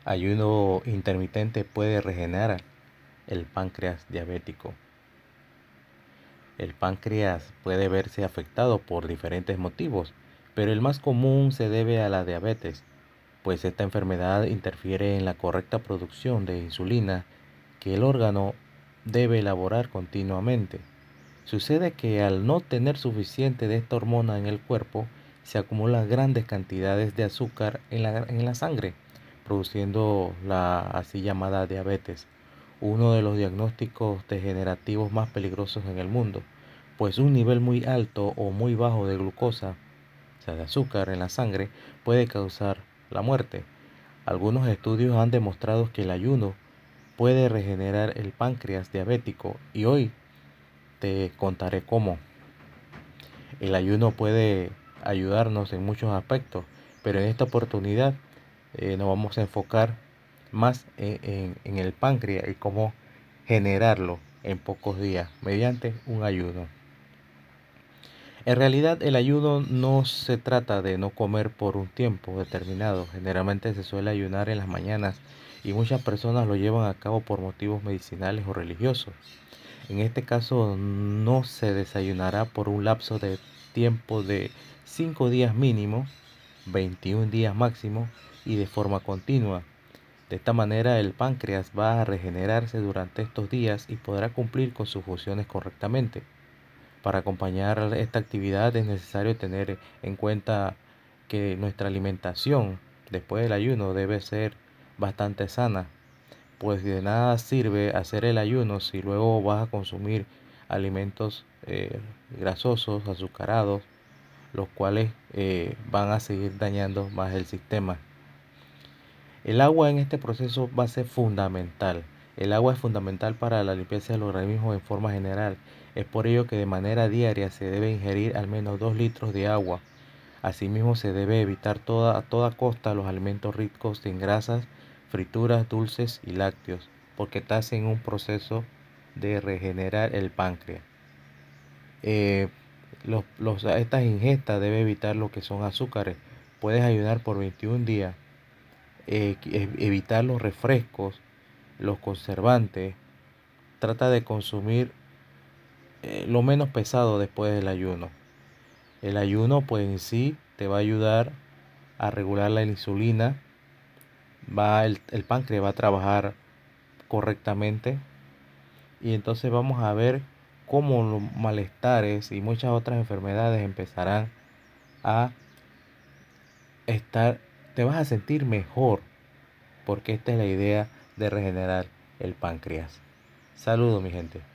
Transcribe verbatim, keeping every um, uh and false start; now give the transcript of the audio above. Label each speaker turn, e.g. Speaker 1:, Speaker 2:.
Speaker 1: Ayuno intermitente puede regenerar el páncreas diabético. El páncreas puede verse afectado por diferentes motivos, pero el más común se debe a la diabetes, pues esta enfermedad interfiere en la correcta producción de insulina que el órgano debe elaborar continuamente. Sucede que al no tener suficiente de esta hormona en el cuerpo, se acumulan grandes cantidades de azúcar en la, en la sangre, produciendo la así llamada diabetes, uno de los diagnósticos degenerativos más peligrosos en el mundo, pues un nivel muy alto o muy bajo de glucosa, o sea, de azúcar en la sangre, puede causar la muerte. Algunos estudios han demostrado que el ayuno puede regenerar el páncreas diabético y hoy te contaré cómo. El ayuno puede ayudarnos en muchos aspectos, pero en esta oportunidad eh, nos vamos a enfocar más en, en, en el páncreas y cómo generarlo en pocos días mediante un ayuno. En realidad el ayuno no se trata de no comer por un tiempo determinado. Generalmente se suele ayunar en las mañanas y muchas personas lo llevan a cabo por motivos medicinales o religiosos. En este caso no se desayunará por un lapso de tiempo de cinco días mínimo, veintiún días máximo y de forma continua. De esta manera el páncreas va a regenerarse durante estos días y podrá cumplir con sus funciones correctamente. Para acompañar esta actividad es necesario tener en cuenta que nuestra alimentación después del ayuno debe ser bastante sana, pues de nada sirve hacer el ayuno si luego vas a consumir alimentos eh, grasosos, azucarados, los cuales eh, van a seguir dañando más el sistema. El agua en este proceso va a ser fundamental. El agua es fundamental para la limpieza del organismo en forma general. Es por ello que de manera diaria se debe ingerir al menos dos litros de agua. Asimismo, se debe evitar toda, a toda costa los alimentos ricos en grasas, frituras, dulces y lácteos, porque estás en un proceso de regenerar el páncreas. Eh, los, los, estas ingestas debe evitar lo que son azúcares. Puedes ayunar por veintiún días. Eh, evitar los refrescos, los conservantes. Trata de consumir eh, lo menos pesado después del ayuno. El ayuno pues en sí te va a ayudar a regular la insulina, va el, el páncreas va a trabajar correctamente y entonces vamos a ver cómo los malestares y muchas otras enfermedades empezarán a estar, te vas a sentir mejor porque esta es la idea de regenerar el páncreas. Saludos mi gente.